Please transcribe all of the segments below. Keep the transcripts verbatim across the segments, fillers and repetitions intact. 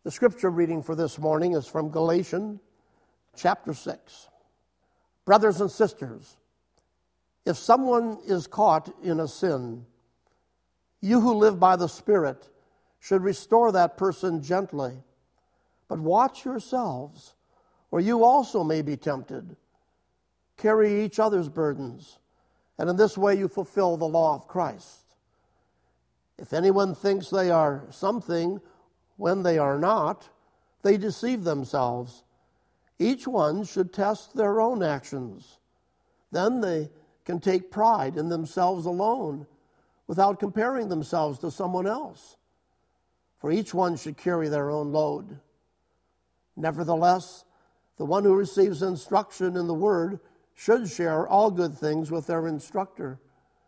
The scripture reading for this morning is from Galatians chapter six. Brothers and sisters, if someone is caught in a sin, you who live by the Spirit should restore that person gently. But watch yourselves, or you also may be tempted. Carry each other's burdens, and in this way you fulfill the law of Christ. If anyone thinks they are something when they are not, they deceive themselves. Each one should test their own actions. Then they can take pride in themselves alone without comparing themselves to someone else. For each one should carry their own load. Nevertheless, the one who receives instruction in the word should share all good things with their instructor.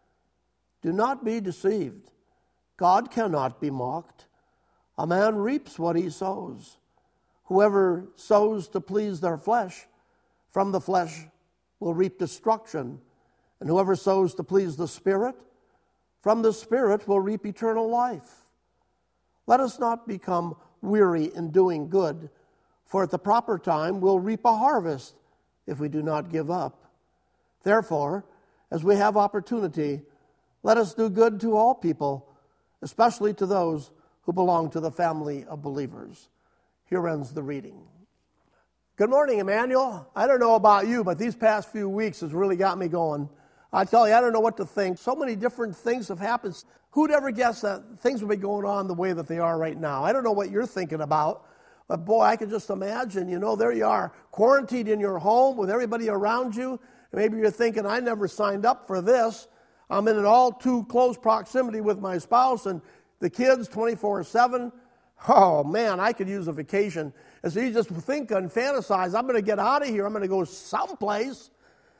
Do not be deceived. God cannot be mocked. A man reaps what he sows. Whoever sows to please their flesh, from the flesh will reap destruction. And whoever sows to please the Spirit, from the Spirit will reap eternal life. Let us not become weary in doing good, for at the proper time we'll reap a harvest if we do not give up. Therefore, as we have opportunity, let us do good to all people, especially to those who belong to the family of believers. Here ends the reading. Good morning, Emmanuel. I don't know about you, but these past few weeks has really got me going. I tell you, I don't know what to think. So many different things have happened. Who'd ever guess that things would be going on the way that they are right now? I don't know what you're thinking about, but boy, I can just imagine, you know, there you are, quarantined in your home with everybody around you. Maybe you're thinking, I never signed up for this. I'm in an all too close proximity with my spouse and the kids twenty-four seven. Oh, man, I could use a vacation. And so you just think and fantasize, I'm going to get out of here. I'm going to go someplace.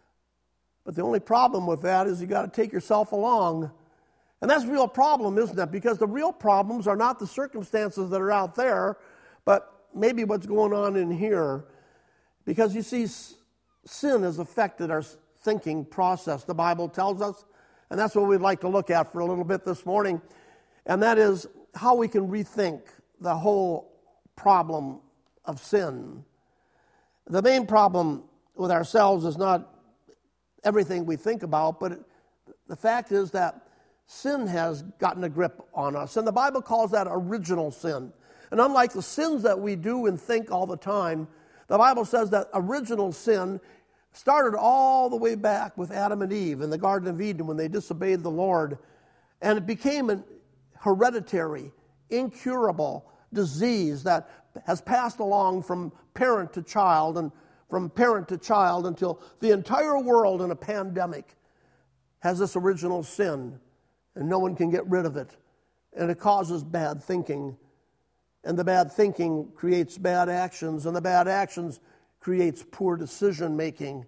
But the only problem with that is you got to take yourself along. And that's a real problem, isn't it? Because the real problems are not the circumstances that are out there, but maybe what's going on in here. Because you see, sin has affected our thinking process, the Bible tells us. And that's what we'd like to look at for a little bit this morning. And that is how we can rethink the whole problem of sin. The main problem with ourselves is not everything we think about, but the fact is that sin has gotten a grip on us. And the Bible calls that original sin. And unlike the sins that we do and think all the time, the Bible says that original sin started all the way back with Adam and Eve in the Garden of Eden when they disobeyed the Lord. And it became an hereditary, incurable disease that has passed along from parent to child and from parent to child until the entire world in a pandemic has this original sin, and no one can get rid of it. And it causes bad thinking, and the bad thinking creates bad actions, and the bad actions creates poor decision making.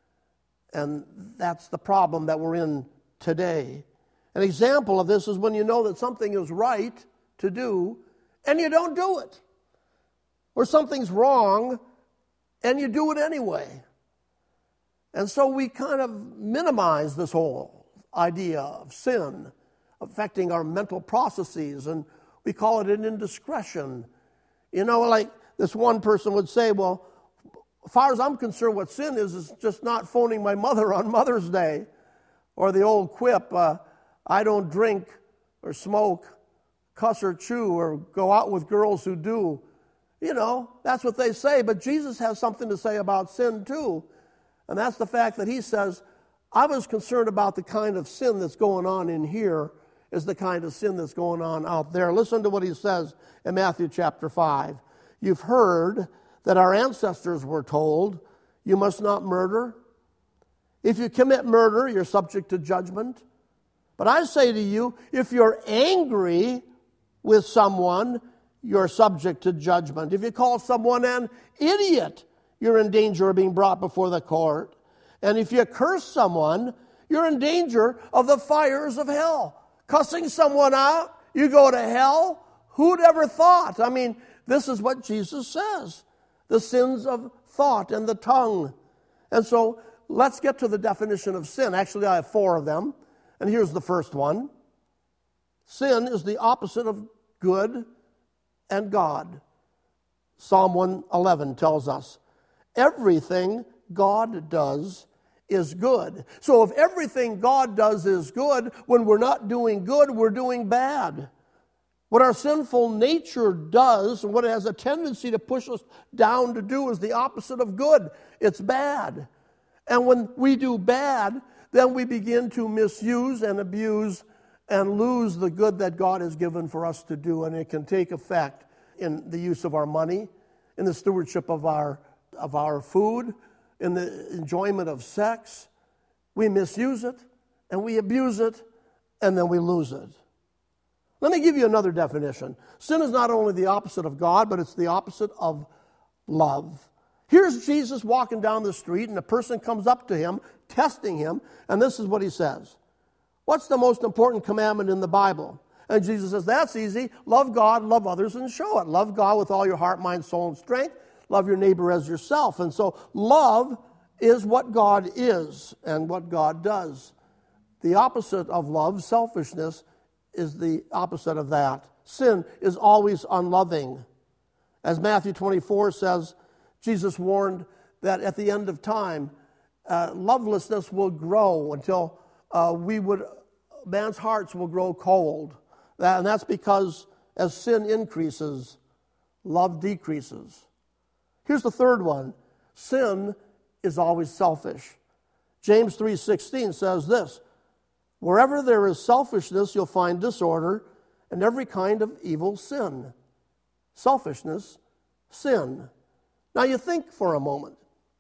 And that's the problem that we're in today. An example of this is when you know that something is right to do and you don't do it. Or something's wrong and you do it anyway. And so we kind of minimize this whole idea of sin affecting our mental processes, and we call it an indiscretion. You know, like this one person would say, well, as far as I'm concerned, what sin is is just not phoning my mother on Mother's Day. Or the old quip, uh, I don't drink or smoke, cuss or chew, or go out with girls who do. You know, that's what they say. But Jesus has something to say about sin too. And that's the fact that he says, I was concerned about the kind of sin that's going on in here is the kind of sin that's going on out there. Listen to what he says in Matthew chapter five. You've heard that our ancestors were told, you must not murder. If you commit murder, you're subject to judgment. But I say to you, if you're angry with someone, you're subject to judgment. If you call someone an idiot, you're in danger of being brought before the court. And if you curse someone, you're in danger of the fires of hell. Cussing someone out, you go to hell? Who'd ever thought? I mean, this is what Jesus says. The sins of thought and the tongue. And so let's get to the definition of sin. Actually, I have four of them. And here's the first one. Sin is the opposite of good and God. Psalm one eleven tells us, everything God does is good. So if everything God does is good, when we're not doing good, we're doing bad. What our sinful nature does, and what it has a tendency to push us down to do, is the opposite of good. It's bad. And when we do bad, then we begin to misuse and abuse and lose the good that God has given for us to do. And it can take effect in the use of our money, in the stewardship of our, of our food, in the enjoyment of sex. We misuse it, and we abuse it, and then we lose it. Let me give you another definition. Sin is not only the opposite of God, but it's the opposite of love. Here's Jesus walking down the street, and a person comes up to him, testing him, and this is what he says. What's the most important commandment in the Bible? And Jesus says, that's easy. Love God, love others, and show it. Love God with all your heart, mind, soul, and strength. Love your neighbor as yourself. And so love is what God is and what God does. The opposite of love, selfishness, is the opposite of that. Sin is always unloving. As Matthew twenty-four says, Jesus warned that at the end of time, uh, lovelessness will grow until uh, we would, man's hearts will grow cold. That, and that's because as sin increases, love decreases. Here's the third one. Sin is always selfish. James three sixteen says this, wherever there is selfishness, you'll find disorder and every kind of evil sin. Selfishness, sin. Now you think for a moment,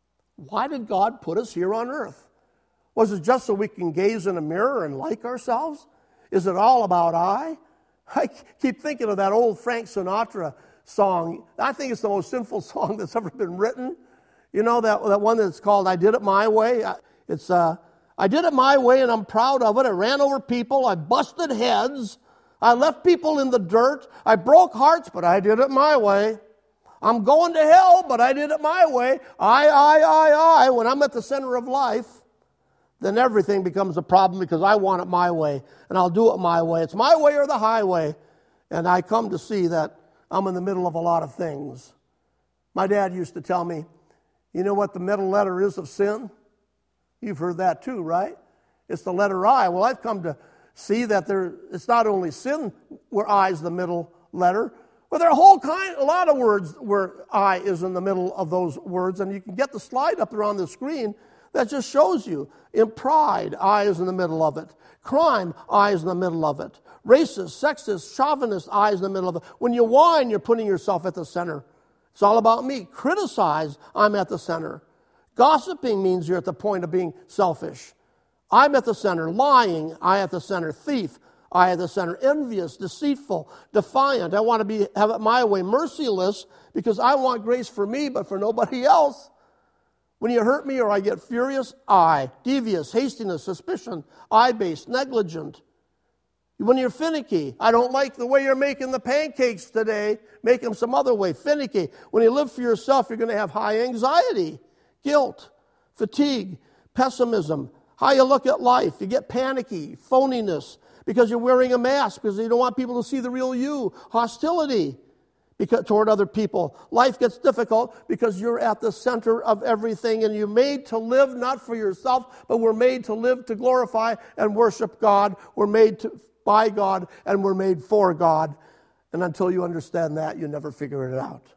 why did God put us here on earth? Was it just so we can gaze in a mirror and like ourselves? Is it all about I? I keep thinking of that old Frank Sinatra song. I think it's the most sinful song that's ever been written. You know, that, that one that's called I Did It My Way? It's, uh, I did it my way and I'm proud of it. I ran over people. I busted heads. I left people in the dirt. I broke hearts, but I did it my way. I'm going to hell, but I did it my way. I, I, I, I. When I'm at the center of life, then everything becomes a problem because I want it my way, and I'll do it my way. It's my way or the highway. And I come to see that I'm in the middle of a lot of things. My dad used to tell me, you know what the middle letter is of sin? You've heard that too, right? It's the letter I. Well, I've come to see that there, it's not only sin where I is the middle letter, but there are a whole kind, a lot of words where I is in the middle of those words, and you can get the slide up there on the screen that just shows you. In pride, I is in the middle of it. Crime, I is in the middle of it. Racist, sexist, chauvinist, I is in the middle of it. When you whine, you're putting yourself at the center. It's all about me. Criticize, I'm at the center. Gossiping means you're at the point of being selfish. I'm at the center. Lying, I at the center. Thief, I at the center. Envious, deceitful, defiant. I want to be have it my way. Merciless, because I want grace for me, but for nobody else. When you hurt me or I get furious, I. Devious, hastiness, suspicion, I-based, negligent. When you're finicky, I don't like the way you're making the pancakes today. Make them some other way. Finicky. When you live for yourself, you're going to have high anxiety, guilt, fatigue, pessimism. How you look at life. You get panicky, phoniness, because you're wearing a mask, because you don't want people to see the real you. Hostility because, toward other people. Life gets difficult because you're at the center of everything, and you're made to live not for yourself, but we're made to live to glorify and worship God. We're made to, by God, and we're made for God. And until you understand that, you never figure it out.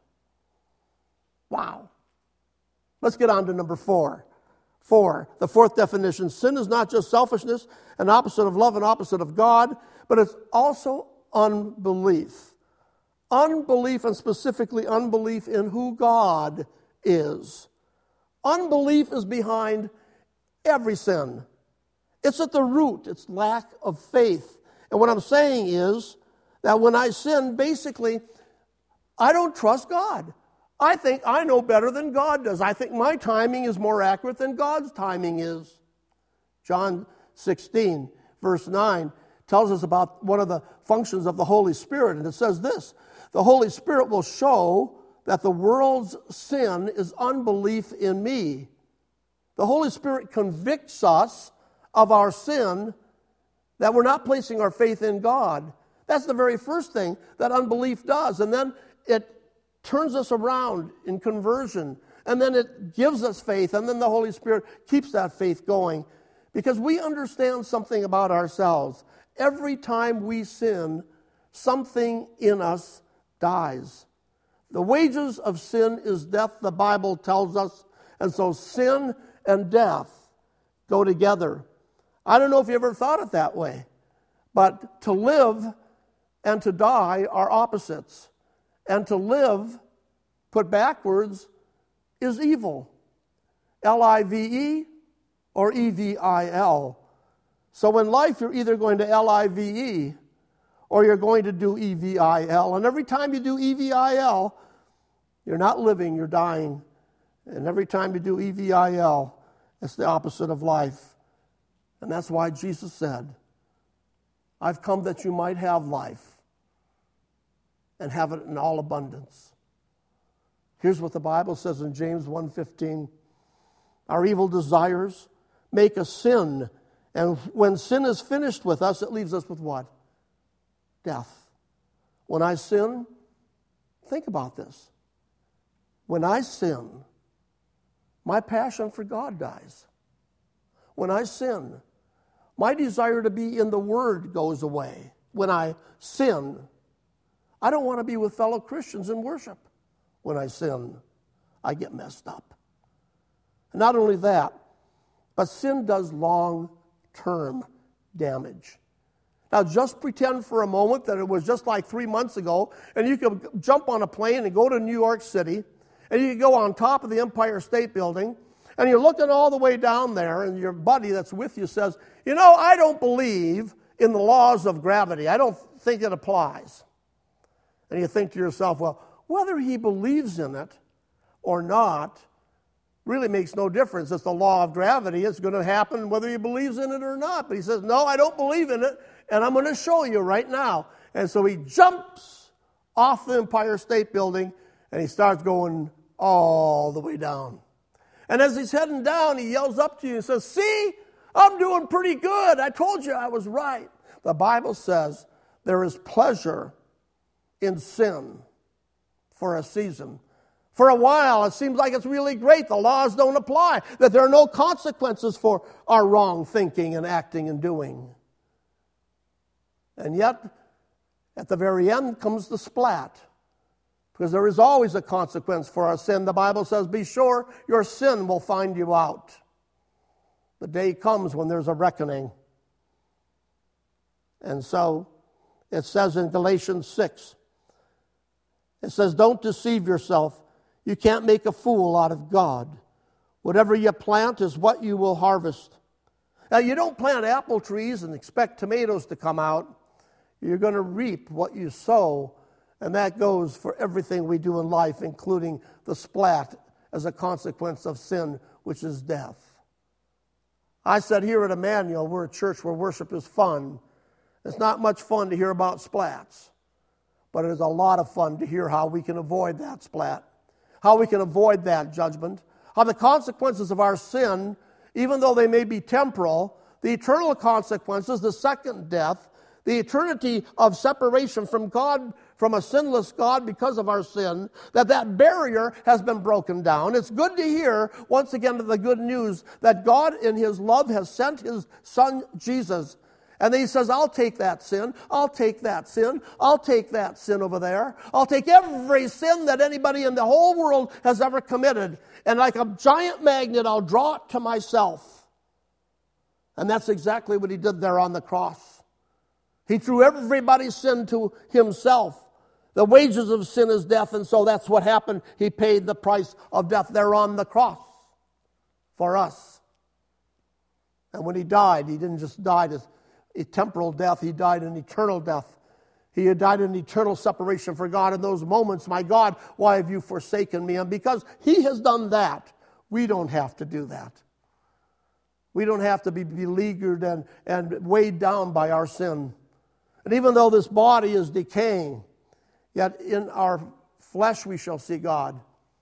Wow. Let's get on to number four. Four, the fourth definition. Sin is not just selfishness, an opposite of love, an opposite of God, but it's also unbelief. Unbelief, and specifically unbelief in who God is. Unbelief is behind every sin. It's at the root. It's lack of faith. And what I'm saying is that when I sin, basically, I don't trust God. I think I know better than God does. I think my timing is more accurate than God's timing is. John sixteen, verse nine, tells us about one of the functions of the Holy Spirit. And it says this, the Holy Spirit will show that the world's sin is unbelief in me. The Holy Spirit convicts us of our sin, that we're not placing our faith in God. That's the very first thing that unbelief does. And then it turns us around in conversion, and then it gives us faith, and then the Holy Spirit keeps that faith going, because we understand something about ourselves. Every time we sin, something in us dies. The wages of sin is death, the Bible tells us, and so sin and death go together. I don't know if you ever thought it that way, but to live and to die are opposites. And to live, put backwards, is evil. L I V E or E V I L. So in life, you're either going to L I V E or you're going to do E V I L. And every time you do E V I L, you're not living, you're dying. And every time you do E V I L, it's the opposite of life. And that's why Jesus said, I've come that you might have life and have it in all abundance. Here's what the Bible says in James one fifteen. Our evil desires make us sin. And when sin is finished with us, it leaves us with what? Death. When I sin, think about this. When I sin, my passion for God dies. When I sin, my desire to be in the Word goes away. When I sin, I don't want to be with fellow Christians in worship. When I sin, I get messed up. And not only that, but sin does long-term damage. Now, just pretend for a moment that it was just like three months ago, and you could jump on a plane and go to New York City, and you could go on top of the Empire State Building, and you're looking all the way down there, and your buddy that's with you says, you know, I don't believe in the laws of gravity. I don't think it applies. And you think to yourself, well, whether he believes in it or not really makes no difference. It's the law of gravity. It's going to happen whether he believes in it or not. But he says, no, I don't believe in it, and I'm going to show you right now. And so he jumps off the Empire State Building, and he starts going all the way down. And as he's heading down, he yells up to you and says, see, I'm doing pretty good. I told you I was right. The Bible says there is pleasure in sin for a season. For a while, it seems like it's really great. The laws don't apply, that there are no consequences for our wrong thinking and acting and doing. And yet, at the very end comes the splat. Because there is always a consequence for our sin. The Bible says, be sure your sin will find you out. The day comes when there's a reckoning. And so, it says in Galatians six, it says, don't deceive yourself. You can't make a fool out of God. Whatever you plant is what you will harvest. Now, you don't plant apple trees and expect tomatoes to come out. You're going to reap what you sow. And that goes for everything we do in life, including the splat as a consequence of sin, which is death. I said here at Emmanuel, we're a church where worship is fun. It's not much fun to hear about splats, but it is a lot of fun to hear how we can avoid that splat, how we can avoid that judgment, how the consequences of our sin, even though they may be temporal, the eternal consequences, the second death, the eternity of separation from God, from a sinless God because of our sin, that that barrier has been broken down. It's good to hear, once again, the good news that God in His love has sent His Son, Jesus. And then He says, I'll take that sin, I'll take that sin, I'll take that sin over there. I'll take every sin that anybody in the whole world has ever committed. And like a giant magnet, I'll draw it to myself. And that's exactly what He did there on the cross. He threw everybody's sin to Himself. The wages of sin is death, and so that's what happened. He paid the price of death there on the cross for us. And when He died, He didn't just die a temporal death, He died an eternal death. He had died in eternal separation for God in those moments. My God, why have you forsaken me? And because He has done that, we don't have to do that. We don't have to be beleaguered and, and weighed down by our sin. And even though this body is decaying, yet in our flesh we shall see God.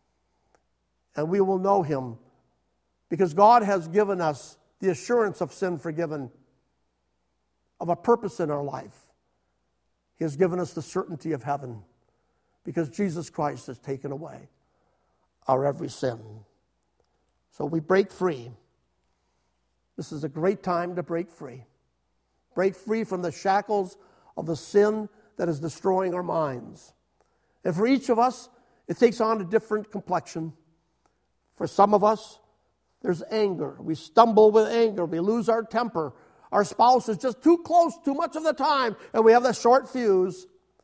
And we will know Him. Because God has given us the assurance of sin forgiven, of a purpose in our life. He has given us the certainty of heaven. because Jesus Christ has taken away our every sin. So we break free. This is a great time to break free. Break free from the shackles of the sin that is destroying our minds. And for each of us, it takes on a different complexion. For some of us, there's anger. We stumble with anger. We lose our temper. Our spouse is just too close too much of the time, and we have the short fuse.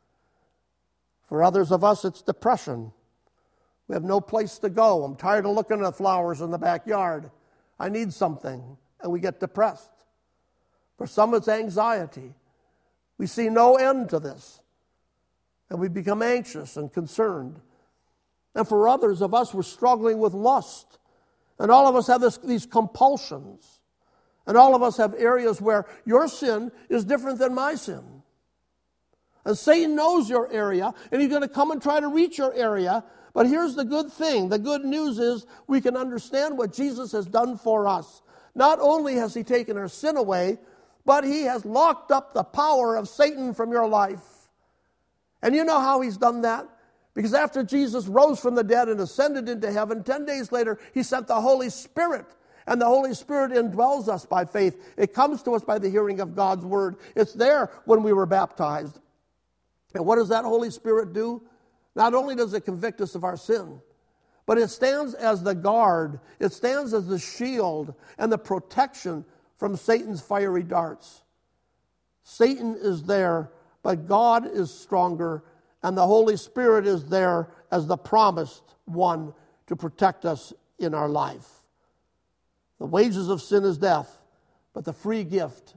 For others of us, it's depression. We have no place to go. I'm tired of looking at the flowers in the backyard. I need something, and we get depressed. For some, it's anxiety. We see no end to this, and we become anxious and concerned. And for others of us, we're struggling with lust. And all of us have this, these compulsions. And all of us have areas where your sin is different than my sin. And Satan knows your area, and he's going to come and try to reach your area. But here's the good thing. The good news is we can understand what Jesus has done for us. Not only has he taken our sin away, but he has locked up the power of Satan from your life. And you know how he's done that? Because after Jesus rose from the dead and ascended into heaven, ten days later, he sent the Holy Spirit. And the Holy Spirit indwells us by faith. It comes to us by the hearing of God's word. It's there when we were baptized. And what does that Holy Spirit do? Not only does it convict us of our sin, but it stands as the guard. It stands as the shield and the protection from Satan's fiery darts. Satan is there, but God is stronger, and the Holy Spirit is there as the promised one to protect us in our life. The wages of sin is death, but the free gift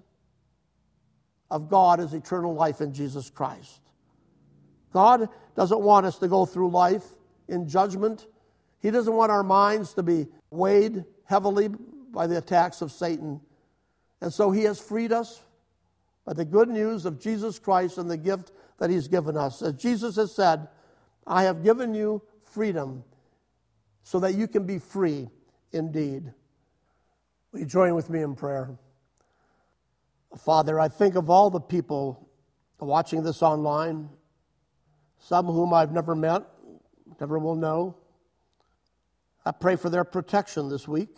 of God is eternal life in Jesus Christ. God doesn't want us to go through life in judgment. He doesn't want our minds to be weighed heavily by the attacks of Satan. And so he has freed us by the good news of Jesus Christ and the gift that he's given us. As Jesus has said, I have given you freedom so that you can be free indeed. Will you join with me in prayer? Father, I think of all the people watching this online, some whom I've never met, never will know. I pray for their protection this week.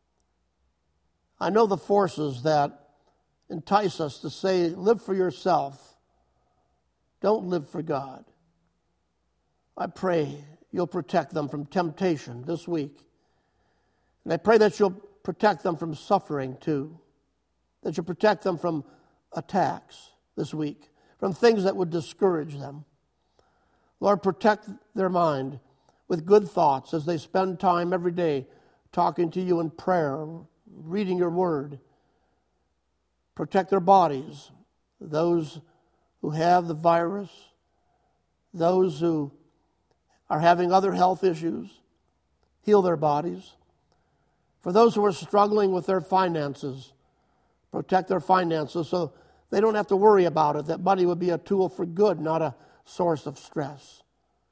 I know the forces that entice us to say, live for yourself. Don't live for God. I pray you'll protect them from temptation this week. And I pray that you'll protect them from suffering too. That you'll protect them from attacks this week, from things that would discourage them. Lord, protect their mind with good thoughts as they spend time every day talking to you in prayer, reading your word. Protect their bodies, those who have the virus, those who are having other health issues. Heal their bodies. For those who are struggling with their finances, protect their finances so they don't have to worry about it, that money would be a tool for good, not a source of stress.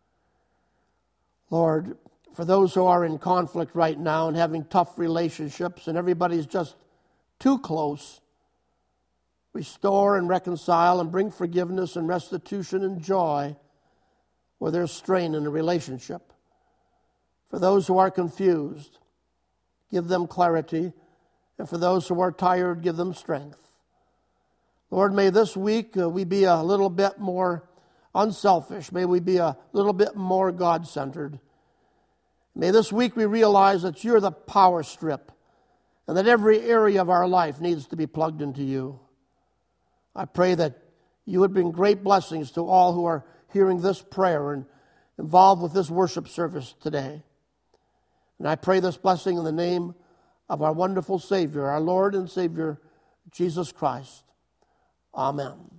Lord, for those who are in conflict right now and having tough relationships and everybody's just too close, restore and reconcile and bring forgiveness and restitution and joy where there's strain in a relationship. For those who are confused, give them clarity. And for those who are tired, give them strength. Lord, may this week uh, we be a little bit more unselfish. May we be a little bit more God-centered. May this week we realize that you're the power strip and that every area of our life needs to be plugged into you. I pray that you would bring great blessings to all who are hearing this prayer and involved with this worship service today. And I pray this blessing in the name of our wonderful Savior, our Lord and Savior, Jesus Christ. Amen.